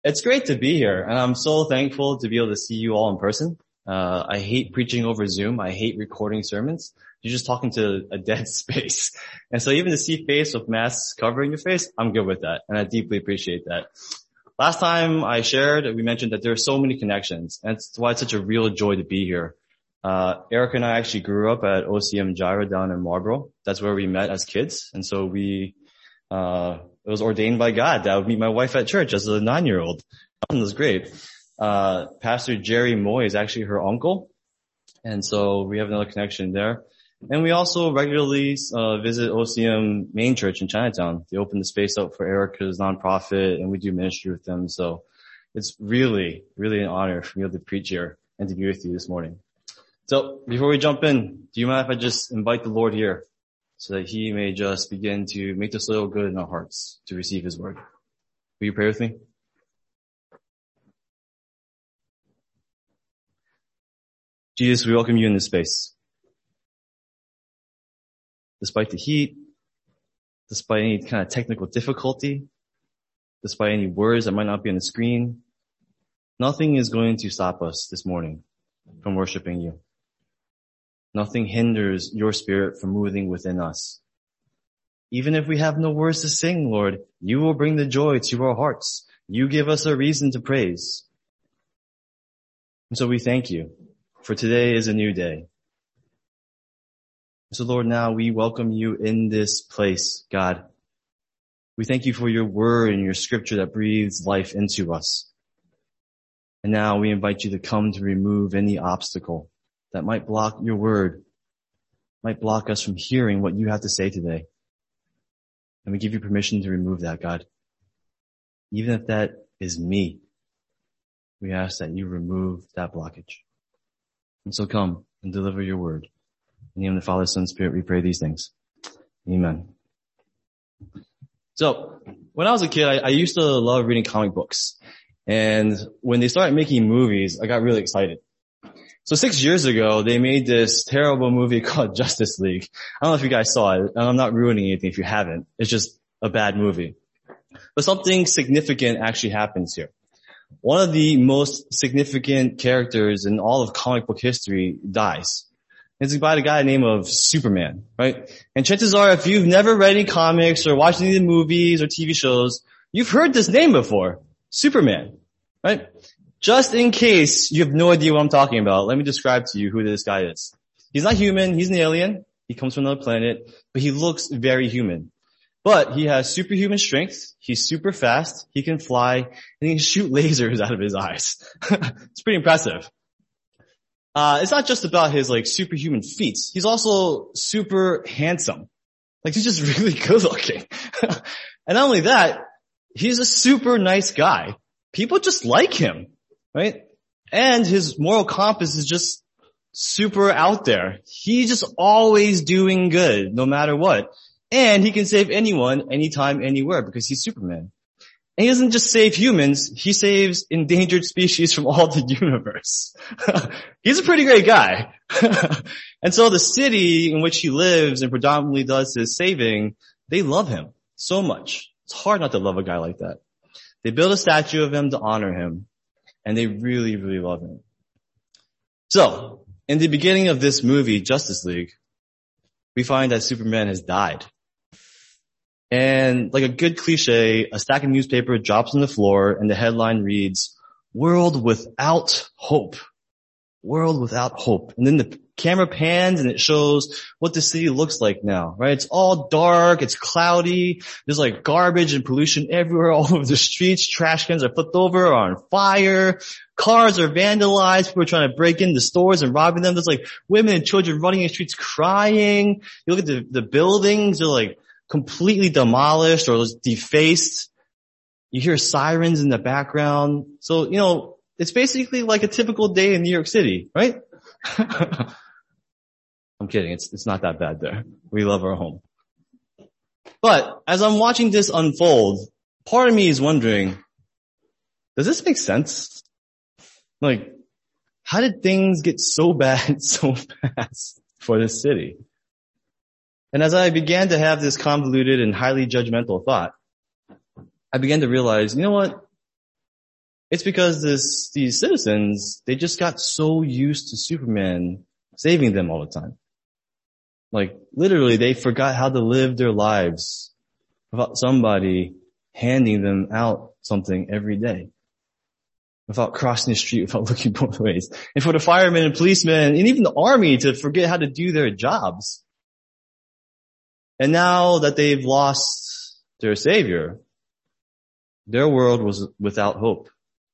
It's great to be here, and I'm so thankful to be able to see you all in person. I hate preaching over Zoom. I hate recording sermons. You're just talking to a dead space. And so even to see face with masks covering your face, I'm good with that, and I deeply appreciate that. Last time I shared, we mentioned that there are so many connections, and that's why it's such a real joy to be here. Eric and I actually grew up at OCM Gyra down in Marlboro. That's where we met as kids, and so it was ordained by God that I would meet my wife at church as a 9-year-old. It was great. Pastor Jerry Moy is actually her uncle. And so we have another connection there. And we also regularly visit OCM Main Church in Chinatown. They open the space up for Erica's nonprofit, and we do ministry with them. So it's really, really an honor for me to preach here and to be with you this morning. So before we jump in, do you mind if I just invite the Lord here so that he may just begin to make the soil good in our hearts to receive his word? Will you pray with me? Jesus, we welcome you in this space. Despite the heat, despite any kind of technical difficulty, despite any words that might not be on the screen, nothing is going to stop us this morning from worshiping you. Nothing hinders your spirit from moving within us. Even if we have no words to sing, Lord, you will bring the joy to our hearts. You give us a reason to praise. And so we thank you, for today is a new day. So Lord, now we welcome you in this place, God. We thank you for your word and your scripture that breathes life into us. And now we invite you to come to remove any obstacle that might block your word, might block us from hearing what you have to say today. And we give you permission to remove that, God. Even if that is me, we ask that you remove that blockage. And so come and deliver your word. In the name of the Father, Son, and Spirit, we pray these things. Amen. So, when I was a kid, I used to love reading comic books. And when they started making movies, I got really excited. So 6 years ago, they made this terrible movie called Justice League. I don't know if you guys saw it, and I'm not ruining anything if you haven't. It's just a bad movie. But something significant actually happens here. One of the most significant characters in all of comic book history dies. It's by the guy named Superman, right? And chances are, if you've never read any comics or watched any of the movies or TV shows, you've heard this name before. Superman, right? Just in case you have no idea what I'm talking about, let me describe to you who this guy is. He's not human. He's an alien. He comes from another planet, but he looks very human. But he has superhuman strength. He's super fast. He can fly, and he can shoot lasers out of his eyes. It's pretty impressive. It's not just about his superhuman feats. He's also super handsome. He's just really good looking. And not only that, he's a super nice guy. People just like him. Right? And his moral compass is just super out there. He's just always doing good, no matter what. And he can save anyone, anytime, anywhere, because he's Superman. And he doesn't just save humans, he saves endangered species from all the universe. He's a pretty great guy. And so the city in which he lives and predominantly does his saving, they love him so much. It's hard not to love a guy like that. They build a statue of him to honor him. And they really, really love him. So, in the beginning of this movie, Justice League, we find that Superman has died. And like a good cliche, a stack of newspaper drops on the floor and the headline reads, "World without hope." World without hope. And then the camera pans and it shows what the city looks like now, right? It's all dark. It's cloudy. There's garbage and pollution everywhere all over the streets. Trash cans are flipped over or on fire. Cars are vandalized. People are trying to break into stores and robbing them. There's women and children running in the streets crying. You look at the buildings, they're completely demolished or defaced. You hear sirens in the background. So, it's basically like a typical day in New York City, right? I'm kidding. It's not that bad there. We love our home. But as I'm watching this unfold, part of me is wondering, does this make sense? How did things get so bad so fast for this city? And as I began to have this convoluted and highly judgmental thought, I began to realize, you know what? It's because these citizens, they just got so used to Superman saving them all the time. Like literally they forgot how to live their lives without somebody handing them out something every day. Without crossing the street, without looking both ways. And for the firemen and policemen and even the army to forget how to do their jobs. And now that they've lost their savior, their world was without hope.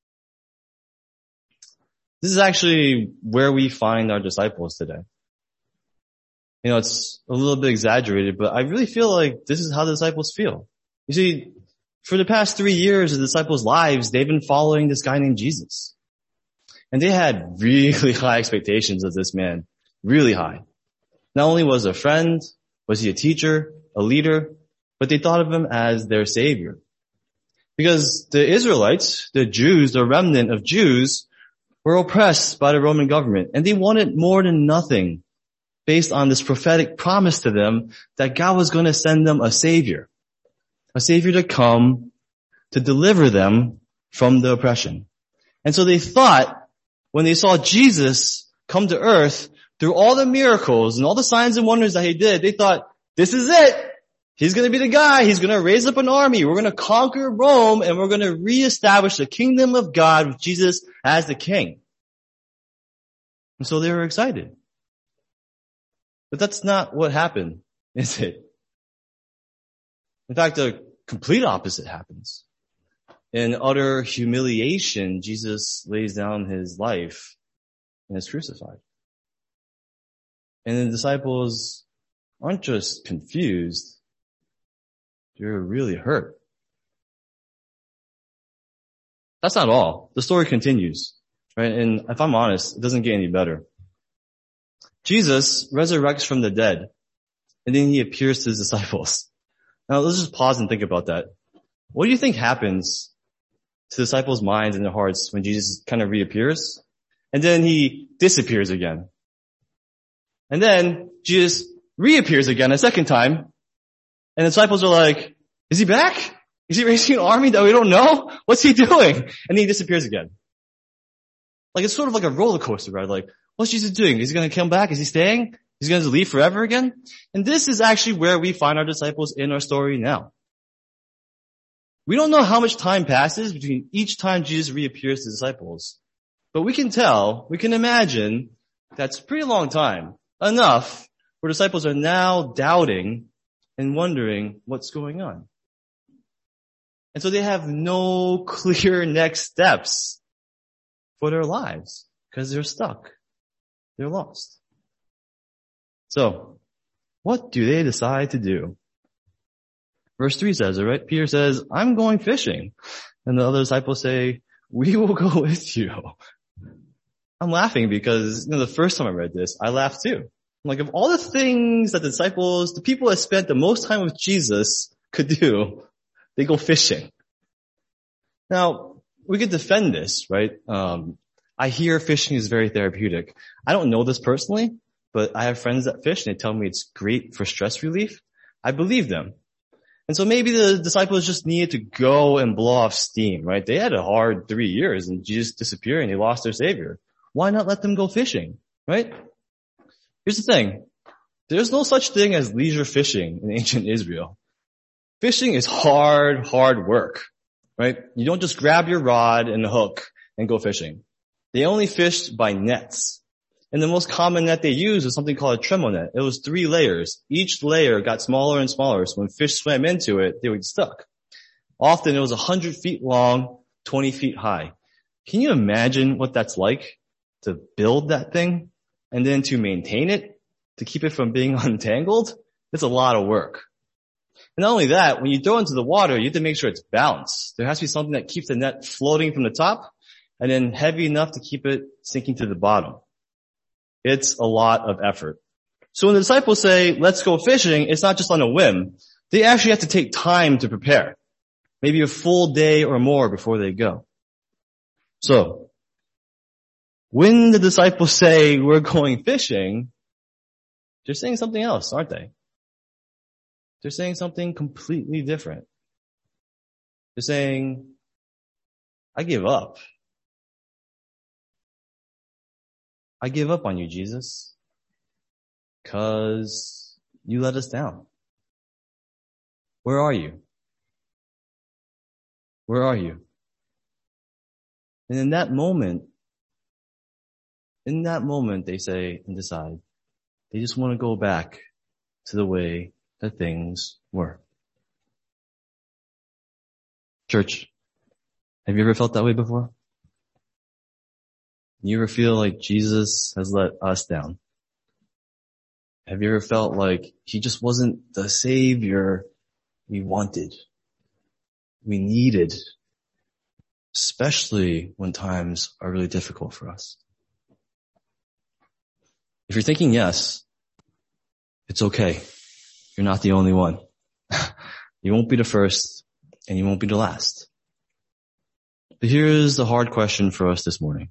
This is actually where we find our disciples today. You know, it's a little bit exaggerated, but I really feel like this is how the disciples feel. You see, for the past 3 years of the disciples' lives, they've been following this guy named Jesus. And they had really high expectations of this man. Really high. Not only was he a friend, was he a teacher, a leader, but they thought of him as their savior. Because the Israelites, the Jews, the remnant of Jews, were oppressed by the Roman government. And they wanted more than nothing based on this prophetic promise to them that God was going to send them a savior to come to deliver them from the oppression. And so they thought when they saw Jesus come to earth through all the miracles and all the signs and wonders that he did, they thought, this is it. He's going to be the guy. He's going to raise up an army. We're going to conquer Rome and we're going to reestablish the kingdom of God with Jesus as the king. And so they were excited. But that's not what happened, is it? In fact, the complete opposite happens. In utter humiliation, Jesus lays down his life and is crucified. And the disciples aren't just confused, they're really hurt. That's not all. The story continues, right? And if I'm honest, it doesn't get any better. Jesus resurrects from the dead, and then he appears to his disciples. Now let's just pause and think about that. What do you think happens to the disciples' minds and their hearts when Jesus kind of reappears? And then he disappears again. And then Jesus reappears again a second time. And the disciples are like, is he back? Is he raising an army that we don't know? What's he doing? And then he disappears again. Like it's sort of like a roller coaster ride. Like, what's Jesus doing? Is he going to come back? Is he staying? He's going to leave forever again? And this is actually where we find our disciples in our story now. We don't know how much time passes between each time Jesus reappears to disciples. But we can imagine that's a pretty long time. Enough where disciples are now doubting and wondering what's going on. And so they have no clear next steps for their lives because they're stuck. They're lost. So, what do they decide to do? Verse 3 says it, right? Peter says, I'm going fishing. And the other disciples say, we will go with you. I'm laughing because, the first time I read this, I laughed too. Like, of all the things that the people that spent the most time with Jesus could do, they go fishing. Now, we could defend this, right? I hear fishing is very therapeutic. I don't know this personally, but I have friends that fish and they tell me it's great for stress relief. I believe them. And so maybe the disciples just needed to go and blow off steam, right? They had a hard 3 years and Jesus disappeared and they lost their savior. Why not let them go fishing, right? Here's the thing. There's no such thing as leisure fishing in ancient Israel. Fishing is hard work, right? You don't just grab your rod and a hook and go fishing. They only fished by nets. And the most common net they used was something called a tremel net. It was 3 layers. Each layer got smaller and smaller. So when fish swam into it, they would get stuck. Often it was 100 feet long, 20 feet high. Can you imagine what that's like to build that thing and then to maintain it, to keep it from being untangled? It's a lot of work. And not only that, when you throw it into the water, you have to make sure it's balanced. There has to be something that keeps the net floating from the top and then heavy enough to keep it sinking to the bottom. It's a lot of effort. So when the disciples say, let's go fishing, it's not just on a whim. They actually have to take time to prepare. Maybe a full day or more before they go. So, when the disciples say we're going fishing, they're saying something else, aren't they? They're saying something completely different. They're saying, I give up. I give up on you, Jesus, because you let us down. Where are you? Where are you? And in that moment, they say and decide, they just want to go back to the way that things were. Church, have you ever felt that way before? You ever feel like Jesus has let us down? Have you ever felt like he just wasn't the savior we wanted, we needed, especially when times are really difficult for us? If you're thinking yes, it's okay. You're not the only one. You won't be the first, and you won't be the last. But here's the hard question for us this morning.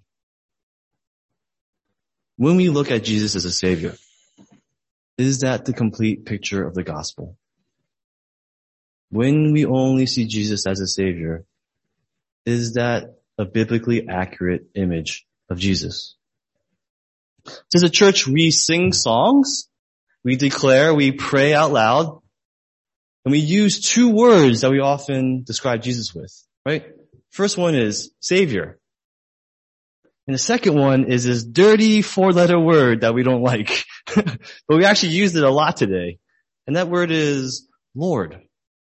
When we look at Jesus as a savior, is that the complete picture of the gospel? When we only see Jesus as a savior, is that a biblically accurate image of Jesus? As a church, we sing songs, we declare, we pray out loud, and we use two words that we often describe Jesus with, right? First one is savior. And the second one is this dirty 4-letter word that we don't like. But we actually used it a lot today. And that word is Lord.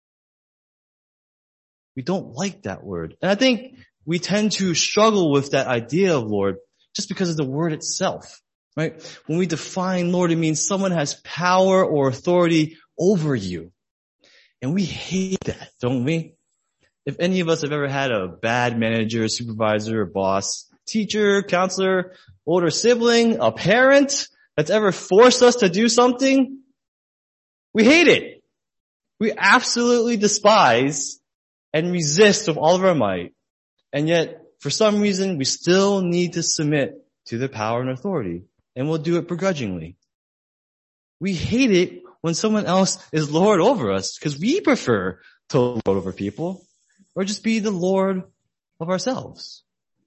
We don't like that word. And I think we tend to struggle with that idea of Lord just because of the word itself, right? When we define Lord, it means someone has power or authority over you. And we hate that, don't we? If any of us have ever had a bad manager, supervisor, boss, teacher, counselor, older sibling, a parent that's ever forced us to do something, we hate it. We absolutely despise and resist with all of our might. And yet, for some reason, we still need to submit to their power and authority. And we'll do it begrudgingly. We hate it when someone else is Lord over us because we prefer to lord over people or just be the Lord of ourselves.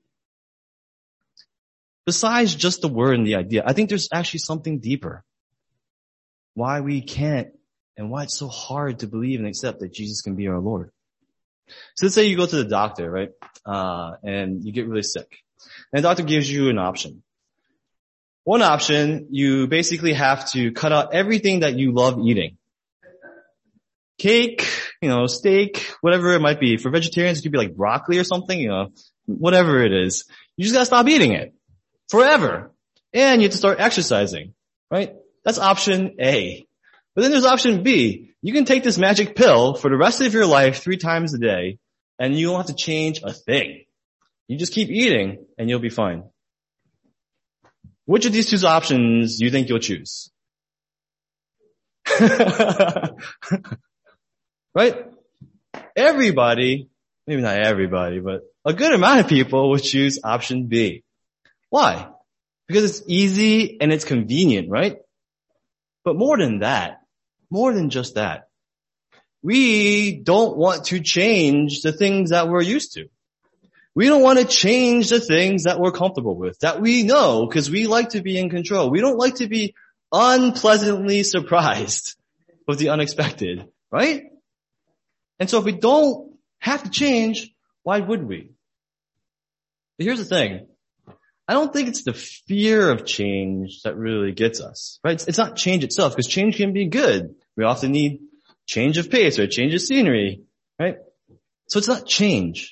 Besides just the word and the idea, I think there's actually something deeper. Why we can't and why it's so hard to believe and accept that Jesus can be our Lord. So let's say you go to the doctor, right? And you get really sick. And the doctor gives you an option. One option, you basically have to cut out everything that you love eating. Cake, steak, whatever it might be. For vegetarians, it could be like broccoli or something, whatever it is. You just gotta stop eating it. Forever. And you have to start exercising, right? That's option A. But then there's option B. You can take this magic pill for the rest of your life 3 times a day, and you don't have to change a thing. You just keep eating, and you'll be fine. Which of these 2 options do you think you'll choose? Right? Everybody, maybe not everybody, but a good amount of people will choose option B. Why? Because it's easy and it's convenient, right? But more than just that, we don't want to change the things that we're used to. We don't want to change the things that we're comfortable with, that we know, because we like to be in control. We don't like to be unpleasantly surprised with the unexpected, right? And so if we don't have to change, why would we? But here's the thing. I don't think it's the fear of change that really gets us, right? It's not change itself, because change can be good. We often need change of pace or change of scenery, right? So it's not change.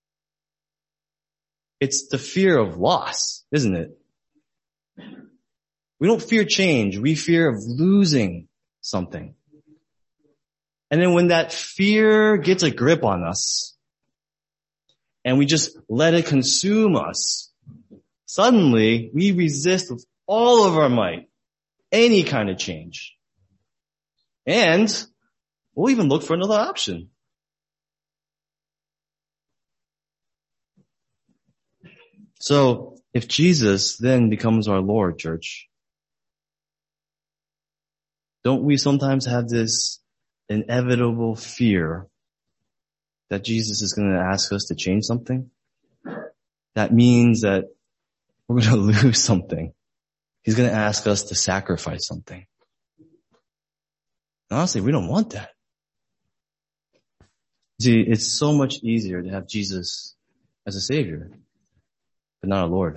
It's the fear of loss, isn't it? We don't fear change. We fear of losing something. And then when that fear gets a grip on us and we just let it consume us, suddenly we resist with all of our might any kind of change. And we'll even look for another option. So if Jesus then becomes our Lord, church, don't we sometimes have this inevitable fear that Jesus is going to ask us to change something? That means that we're going to lose something. He's going to ask us to sacrifice something. And honestly, we don't want that. See, it's so much easier to have Jesus as a Savior, but not a Lord.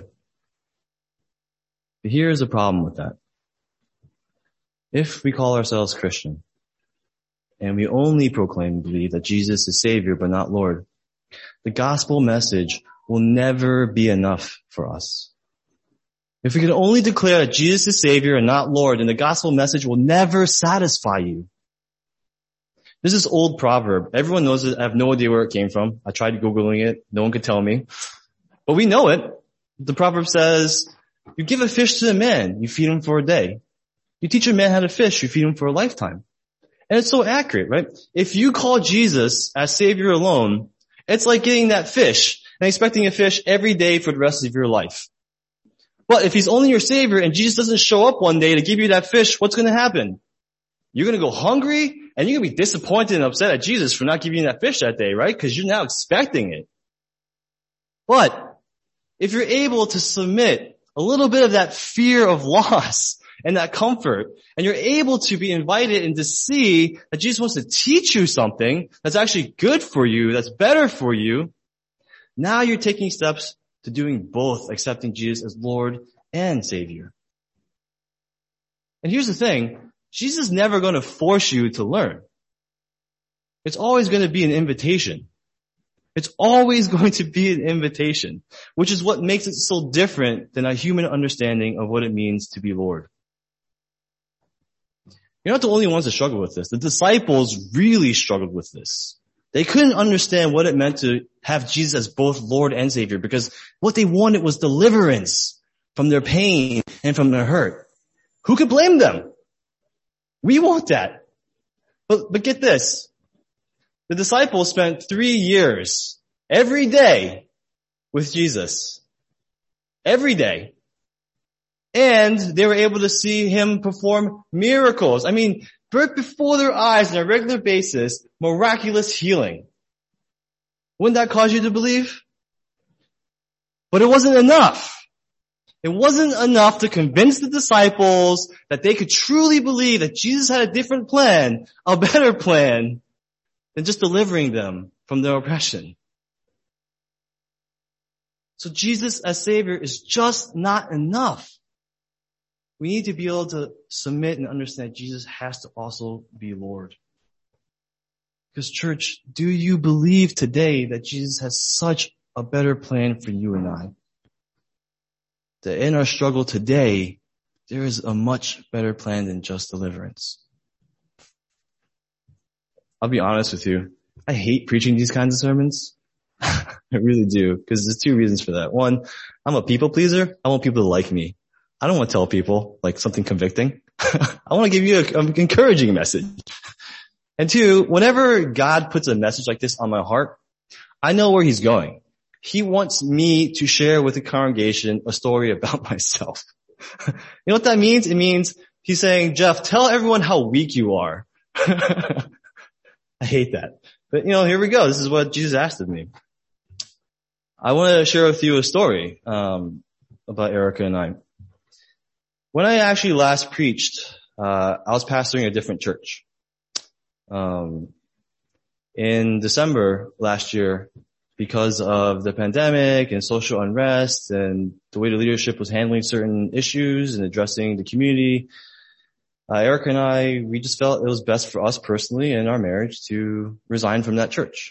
But here's the problem with that. If we call ourselves Christian, and we only proclaim and believe that Jesus is Savior but not Lord, the gospel message will never be enough for us. If we can only declare that Jesus is Savior and not Lord, then the gospel message will never satisfy you. There's this old proverb. Everyone knows it. I have no idea where it came from. I tried Googling it. No one could tell me. But we know it. The proverb says, you give a fish to a man, you feed him for a day. You teach a man how to fish, you feed him for a lifetime. And it's so accurate, right? If you call Jesus as Savior alone, it's like getting that fish and expecting a fish every day for the rest of your life. But if he's only your Savior and Jesus doesn't show up one day to give you that fish, what's going to happen? You're going to go hungry and you're going to be disappointed and upset at Jesus for not giving you that fish that day, right? Because you're now expecting it. But if you're able to submit a little bit of that fear of loss and that comfort, and you're able to be invited and to see that Jesus wants to teach you something that's actually good for you, that's better for you, now you're taking steps to doing both, accepting Jesus as Lord and Savior. And here's the thing, Jesus is never going to force you to learn. It's always going to be an invitation. It's always going to be an invitation, which is what makes it so different than a human understanding of what it means to be Lord. You're not the only ones that struggle with this. The disciples really struggled with this. They couldn't understand what it meant to have Jesus as both Lord and Savior because what they wanted was deliverance from their pain and from their hurt. Who could blame them? We want that. But get this. The disciples spent 3 years every day with Jesus. Every day. And they were able to see him perform miracles. I mean, right before their eyes on a regular basis, miraculous healing. Wouldn't that cause you to believe? But it wasn't enough. It wasn't enough to convince the disciples that they could truly believe that Jesus had a different plan, a better plan, than just delivering them from their oppression. So Jesus as Savior is just not enough. We need to be able to submit and understand Jesus has to also be Lord. Because church, do you believe today that Jesus has such a better plan for you and I? That in our struggle today, there is a much better plan than just deliverance. I'll be honest with you. I hate preaching these kinds of sermons. I really do. Because there's 2 reasons for that. One, I'm a people pleaser. I want people to like me. I don't want to tell people like something convicting. I want to give you an encouraging message. And 2, whenever God puts a message like this on my heart, I know where he's going. He wants me to share with the congregation a story about myself. You know what that means? It means he's saying, Jeff, tell everyone how weak you are. I hate that. But here we go. This is what Jesus asked of me. I want to share with you a story about Erica and I. When I actually last preached, I was pastoring a different church. In December last year, because of the pandemic and social unrest and the way the leadership was handling certain issues and addressing the community, Erica and I, we just felt it was best for us personally and our marriage to resign from that church.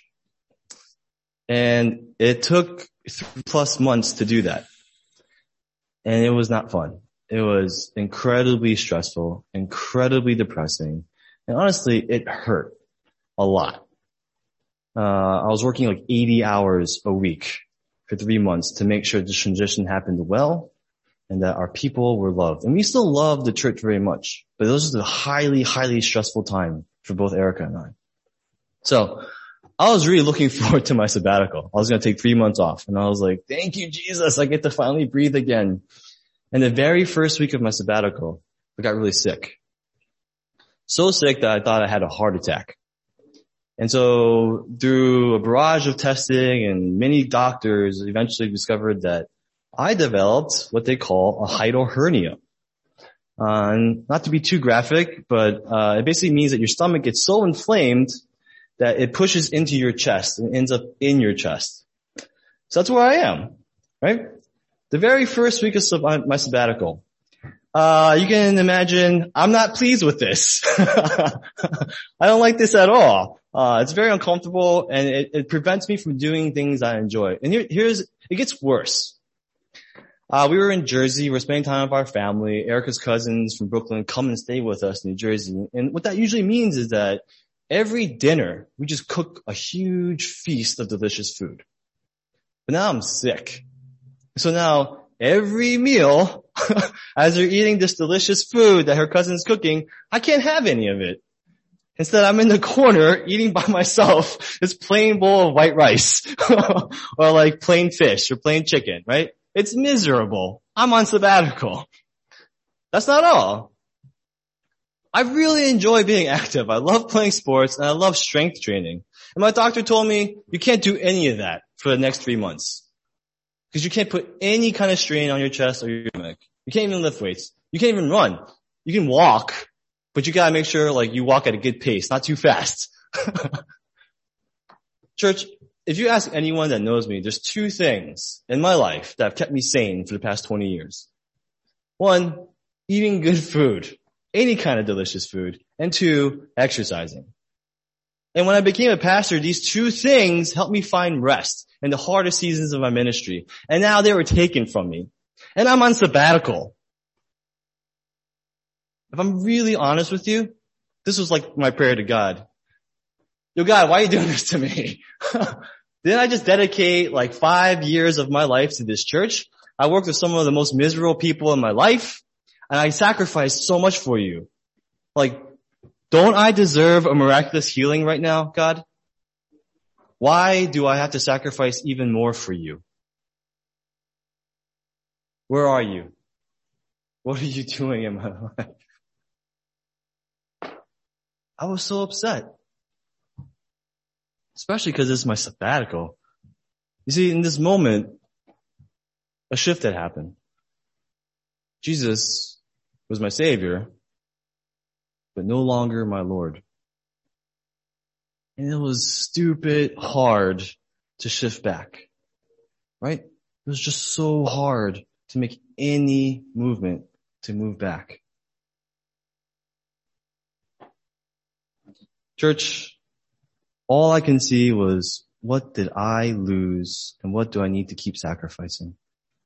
And it took 3+ months to do that. And it was not fun. It was incredibly stressful, incredibly depressing, and honestly, it hurt a lot. I was working like 80 hours a week for 3 months to make sure the transition happened well and that our people were loved. And we still love the church very much, but this was a highly, highly stressful time for both Erica and I. So I was really looking forward to my sabbatical. I was going to take 3 months off, and I was like, thank you, Jesus. I get to finally breathe again. And the very first week of my sabbatical, I got really sick. So sick that I thought I had a heart attack. And so through a barrage of testing and many doctors eventually discovered that I developed what they call a hiatal hernia. And not to be too graphic, but it basically means that your stomach gets so inflamed that it pushes into your chest and ends up in your chest. So that's where I am, right? The very first week of my sabbatical. You can imagine I'm not pleased with this. I don't like this at all. It's very uncomfortable and it prevents me from doing things I enjoy. And it gets worse. We were in Jersey. We're spending time with our family. Erica's cousins from Brooklyn come and stay with us in New Jersey. And what that usually means is that every dinner, we just cook a huge feast of delicious food. But now I'm sick. So now every meal, as they're eating this delicious food that her cousin's cooking, I can't have any of it. Instead, I'm in the corner eating by myself this plain bowl of white rice or like plain fish or plain chicken, right? It's miserable. I'm on sabbatical. That's not all. I really enjoy being active. I love playing sports and I love strength training. And my doctor told me you can't do any of that for the next 3 months. Because you can't put any kind of strain on your chest or your stomach. You can't even lift weights. You can't even run. You can walk, but you gotta make sure like you walk at a good pace, not too fast. Church, if you ask anyone that knows me, there's 2 things in my life that have kept me sane for the past 20 years. 1, eating good food, any kind of delicious food, and 2, exercising. And when I became a pastor, these 2 things helped me find rest in the hardest seasons of my ministry. And now they were taken from me. And I'm on sabbatical. If I'm really honest with you, this was like my prayer to God. Yo, God, why are you doing this to me? Didn't I just dedicate like 5 years of my life to this church? I worked with some of the most miserable people in my life, and I sacrificed so much for you. Like, don't I deserve a miraculous healing right now, God? Why do I have to sacrifice even more for you? Where are you? What are you doing in my life? I was so upset. Especially because this is my sabbatical. You see, in this moment, a shift had happened. Jesus was my Savior, but no longer my Lord. And it was stupid hard to shift back. Right? It was just so hard to make any movement to move back. Church, all I can see was, what did I lose and what do I need to keep sacrificing?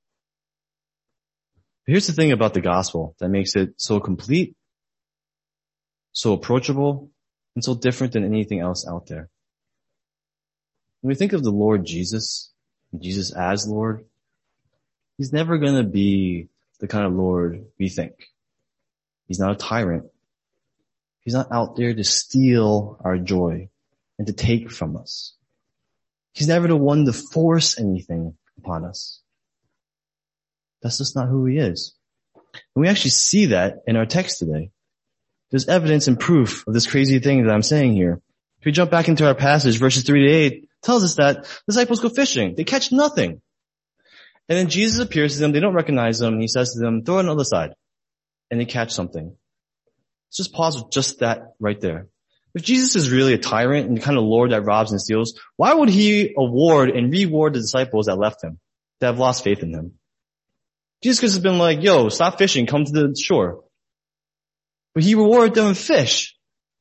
But here's the thing about the gospel that makes it so complete, so approachable, and so different than anything else out there. When we think of the Lord Jesus, Jesus as Lord, He's never going to be the kind of Lord we think. He's not a tyrant. He's not out there to steal our joy and to take from us. He's never the one to force anything upon us. That's just not who He is. And we actually see that in our text today. There's evidence and proof of this crazy thing that I'm saying here. If we jump back into our passage, verses 3-8, tells us that disciples go fishing. They catch nothing. And then Jesus appears to them. They don't recognize Him. And He says to them, throw it on the other side. And they catch something. Let's just pause with just that right there. If Jesus is really a tyrant and the kind of Lord that robs and steals, why would He award and reward the disciples that left Him, that have lost faith in Him? Jesus could have been like, yo, stop fishing, come to the shore. But He rewarded them with fish.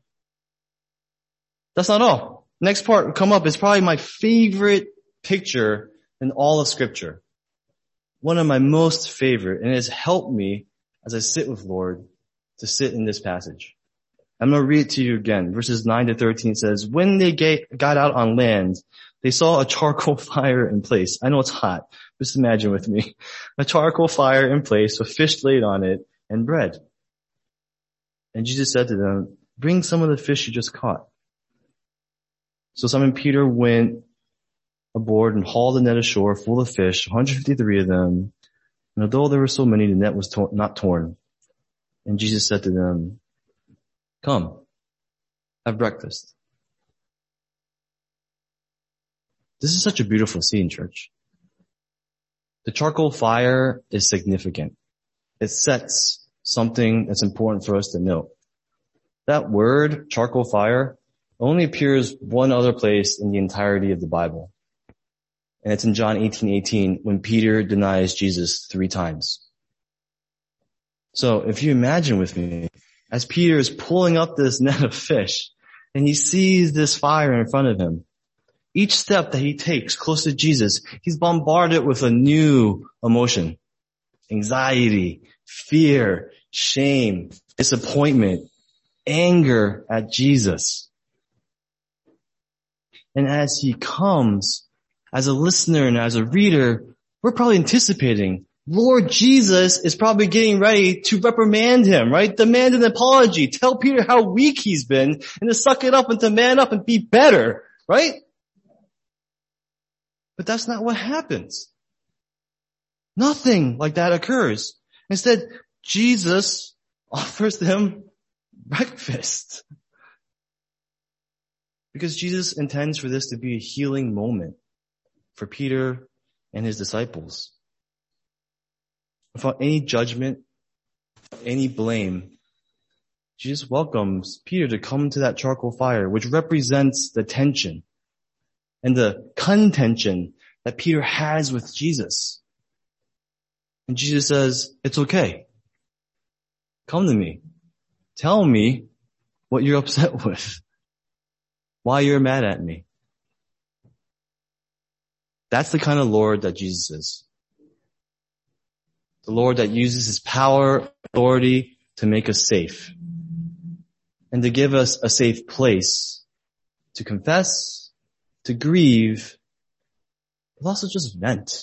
That's not all. Next part come up is probably my favorite picture in all of Scripture. One of my most favorite, and it has helped me as I sit with Lord to sit in this passage. I'm going to read it to you again. Verses 9-13 says, when they got out on land, they saw a charcoal fire in place. I know it's hot. Just imagine with me. A charcoal fire in place with fish laid on it and bread. And Jesus said to them, bring some of the fish you just caught. So Simon Peter went aboard and hauled the net ashore full of fish, 153 of them. And although there were so many, the net was not torn. And Jesus said to them, come, have breakfast. This is such a beautiful scene, church. The charcoal fire is significant. It sets something that's important for us to note. That word, charcoal fire, only appears one other place in the entirety of the Bible. And it's in John 18:18 when Peter denies Jesus 3 times. So if you imagine with me, as Peter is pulling up this net of fish and he sees this fire in front of him, each step that he takes close to Jesus, he's bombarded with a new emotion. Anxiety, fear, shame, disappointment, anger at Jesus. And as he comes, as a listener and as a reader, we're probably anticipating, Lord Jesus is probably getting ready to reprimand him, right? Demand an apology. Tell Peter how weak he's been and to suck it up and to man up and be better, right? But that's not what happens. Nothing like that occurs. Instead, Jesus offers them breakfast. Because Jesus intends for this to be a healing moment for Peter and his disciples. Without any judgment, any blame, Jesus welcomes Peter to come to that charcoal fire, which represents the tension and the contention that Peter has with Jesus. And Jesus says, it's okay. Come to me. Tell me what you're upset with. Why you're mad at me. That's the kind of Lord that Jesus is. The Lord that uses his power, authority to make us safe. And to give us a safe place to confess, to grieve, but also just vent.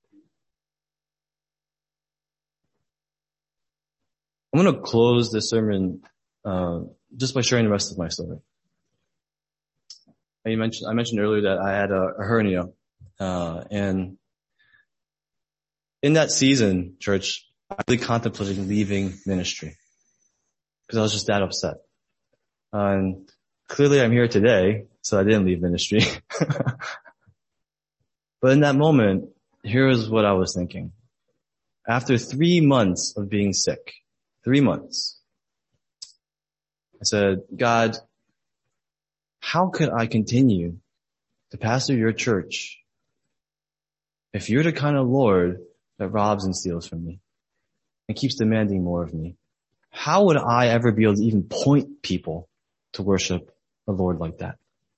I'm going to close this sermon just by sharing the rest of my story. I mentioned earlier that I had a hernia, and in that season, church, I really contemplated leaving ministry because I was just that upset. And clearly I'm here today, so I didn't leave ministry. But in that moment, here's what I was thinking. After 3 months of being sick, 3 months, I said, God, how could I continue to pastor your church if you're the kind of Lord that robs and steals from me and keeps demanding more of me? How would I ever be able to even point people to worship a Lord like that?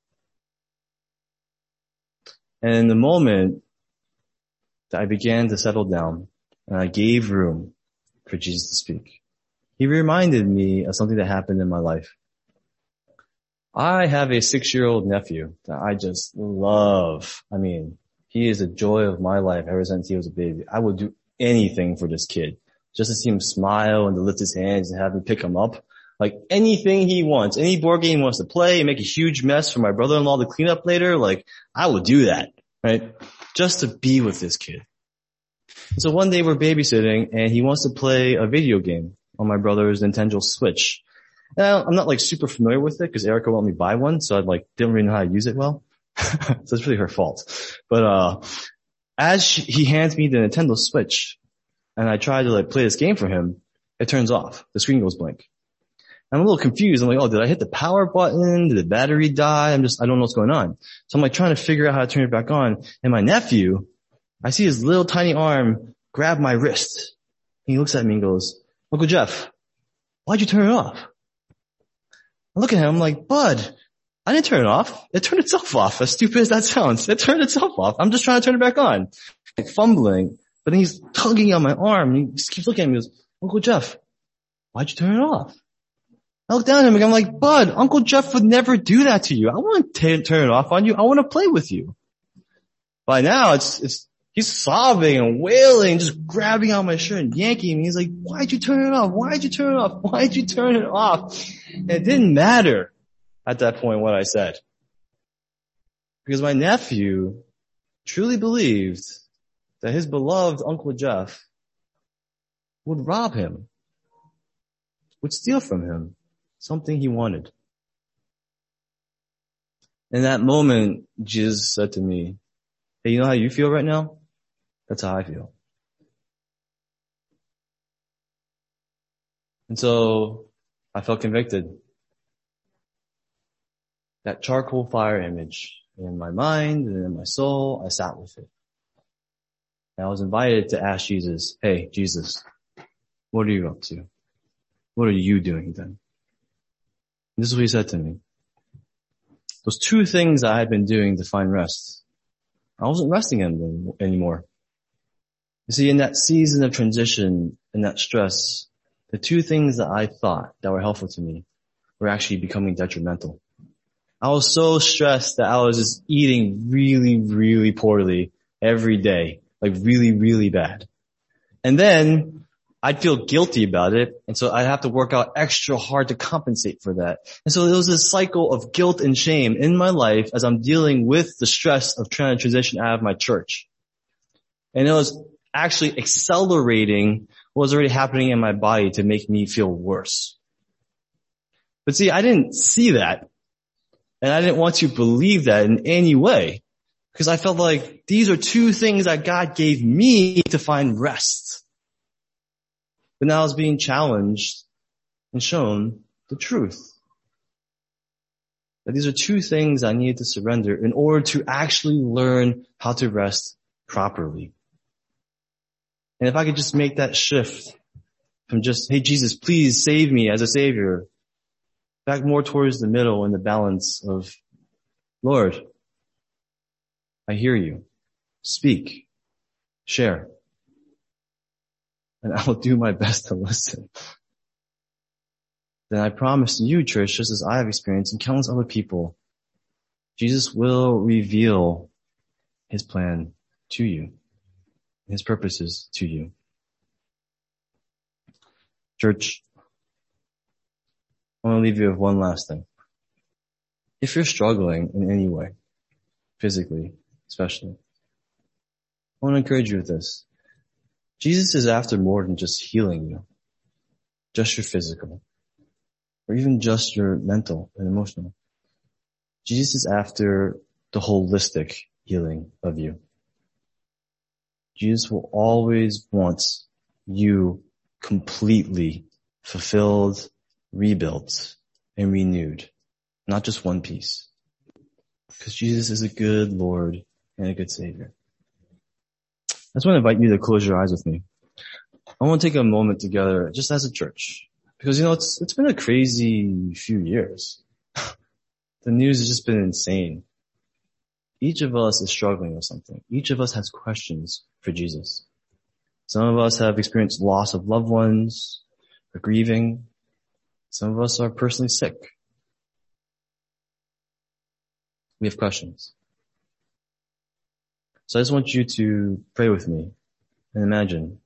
And in the moment that I began to settle down and I gave room for Jesus to speak, he reminded me of something that happened in my life. I have a 6-year-old nephew that I just love. I mean, he is the joy of my life ever since he was a baby. I would do anything for this kid just to see him smile and to lift his hands and have me pick him up. Like anything he wants, any board game he wants to play and make a huge mess for my brother-in-law to clean up later, like I would do that, right? Just to be with this kid. So one day we're babysitting and he wants to play a video game on my brother's Nintendo Switch. Now, I'm not like super familiar with it because Erica won't let me buy one, so I didn't really know how to use it well. So it's really her fault. But as he hands me the Nintendo Switch and I try to play this game for him, it turns off. The screen goes blank. I'm a little confused. I'm like, oh, did I hit the power button? Did the battery die? I don't know what's going on. So I'm trying to figure out how to turn it back on. And my nephew, I see his little tiny arm grab my wrist. He looks at me and goes, Uncle Jeff, why'd you turn it off? I look at him, I'm like, bud, I didn't turn it off. It turned itself off. As stupid as that sounds, it turned itself off. I'm just trying to turn it back on. Fumbling. But then he's tugging on my arm and he just keeps looking at me and goes, Uncle Jeff, why'd you turn it off? I look down at him and I'm like, bud, Uncle Jeff would never do that to you. I want to turn it off on you. I want to play with you. By now, he's sobbing and wailing, just grabbing on my shirt and yanking me. He's like, why'd you turn it off? Why'd you turn it off? Why'd you turn it off? And it didn't matter at that point what I said. Because my nephew truly believed that his beloved Uncle Jeff would rob him, would steal from him something he wanted. In that moment, Jesus said to me, hey, you know how you feel right now? That's how I feel. And so I felt convicted. That charcoal fire image in my mind and in my soul, I sat with it. And I was invited to ask Jesus, hey, Jesus, what are you up to? What are you doing then? And this is what he said to me. Those two things I had been doing to find rest, I wasn't resting in them anymore. You see, in that season of transition and that stress, the two things that I thought that were helpful to me were actually becoming detrimental. I was so stressed that I was just eating really, really poorly every day, like really, really bad. And then I'd feel guilty about it, and so I'd have to work out extra hard to compensate for that. And so there was this cycle of guilt and shame in my life as I'm dealing with the stress of trying to transition out of my church. And it was actually accelerating what was already happening in my body to make me feel worse. But see, I didn't see that. And I didn't want to believe that in any way. Because I felt like these are two things that God gave me to find rest. But now I was being challenged and shown the truth. That these are two things I needed to surrender in order to actually learn how to rest properly. And if I could just make that shift from just, hey, Jesus, please save me as a savior, back more towards the middle and the balance of, Lord, I hear you. Speak. Share. And I will do my best to listen. Then I promise you, church, just as I have experienced and countless other people, Jesus will reveal his plan to you, his purposes to you. Church, I want to leave you with one last thing. If you're struggling in any way, physically especially, I want to encourage you with this. Jesus is after more than just healing you, just your physical, or even just your mental and emotional. Jesus is after the holistic healing of you. Jesus will always want you completely fulfilled, rebuilt, and renewed. Not just one piece. Because Jesus is a good Lord and a good Savior. I just want to invite you to close your eyes with me. I want to take a moment together just as a church. Because, it's been a crazy few years. The news has just been insane. Each of us is struggling with something. Each of us has questions for Jesus. Some of us have experienced loss of loved ones, or grieving. Some of us are personally sick. We have questions. So I just want you to pray with me and imagine.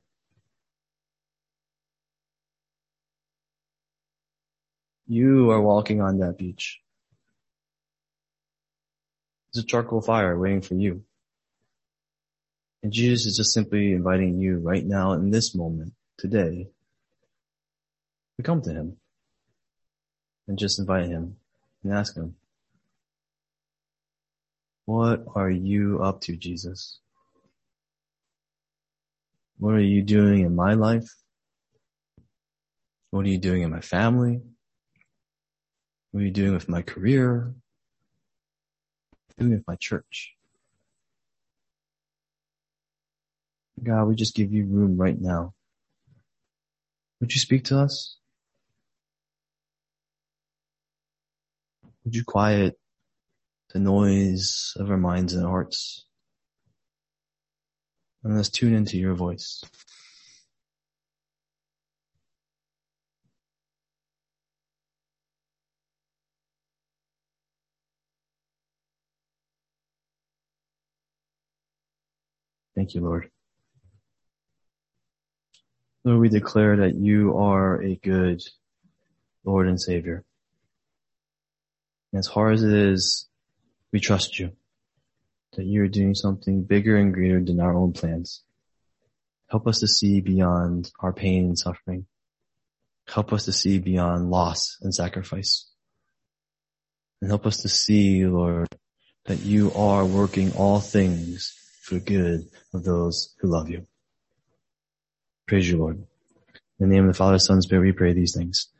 You are walking on that beach. There's a charcoal fire waiting for you. And Jesus is just simply inviting you right now in this moment, today, to come to him. And just invite him and ask him, what are you up to, Jesus? What are you doing in my life? What are you doing in my family? What are you doing with my career? What are you doing with my church? God, we just give you room right now. Would you speak to us? Would you quiet the noise of our minds and hearts? And let's tune into your voice. Thank you, Lord. Lord, we declare that you are a good Lord and Savior. And as hard as it is, we trust you that you're doing something bigger and greater than our own plans. Help us to see beyond our pain and suffering. Help us to see beyond loss and sacrifice. And help us to see, Lord, that you are working all things for the good of those who love you. Praise you, Lord. In the name of the Father, Son, and Spirit, we pray these things.